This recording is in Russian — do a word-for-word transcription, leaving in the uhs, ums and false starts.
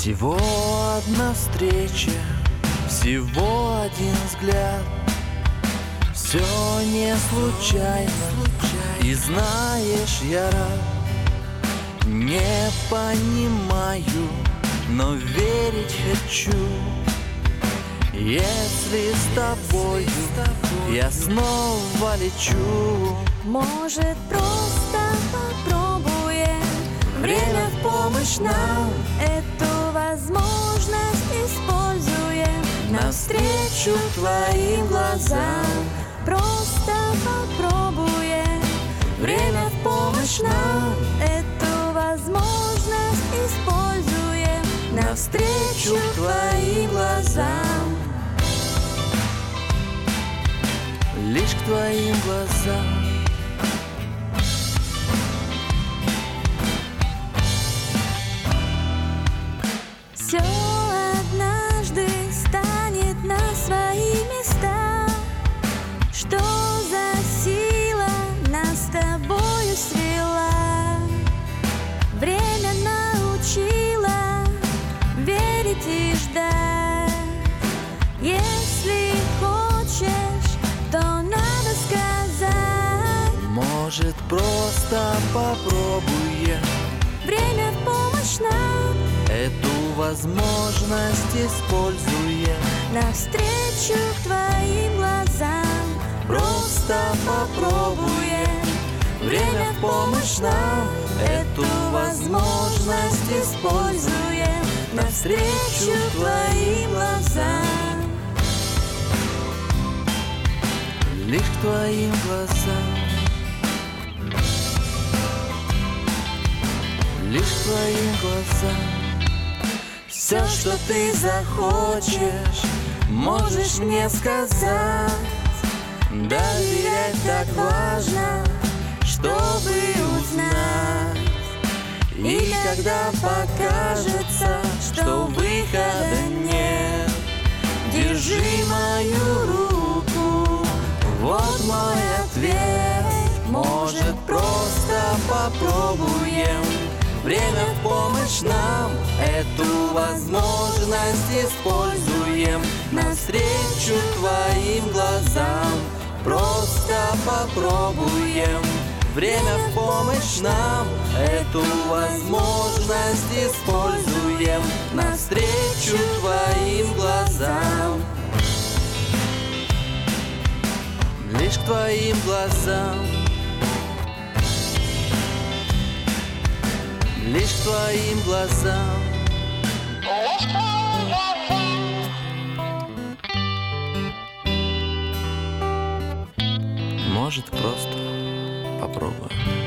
Всего одна встреча, всего один взгляд. Все не случайно, и знаешь, я рад. Не понимаю, но верить хочу. Если с тобою я снова лечу, может, просто попробуем время в помощь нам. Эту возможность используем навстречу твоим глазам. Просто попробуем время в помощь нам. Эту возможность используем навстречу твоим глазам. Лишь к твоим глазам. Все однажды станет на свои места. Что за сила нас с тобою свела? Время научило верить и ждать. Если хочешь, то надо сказать. Может, просто попробуем Время в помощь нам. эту возможность используем Навстречу твоим глазам. Просто попробуем время в помощь нам. Эту возможность используем навстречу твоим глазам. Лишь к твоим глазам. Лишь к твоим глазам. Все, что ты захочешь, можешь мне сказать. Доверять так важно, чтобы узнать. И когда покажется, что выхода нет, держи мою руку, вот мой ответ. Может, просто попробуем время в помощь нам. Эту возможность используем навстречу твоим глазам. Просто попробуем время в помощь нам. Эту возможность используем навстречу твоим глазам. Лишь к твоим глазам. Лишь к твоим глазам. Может, просто попробуем.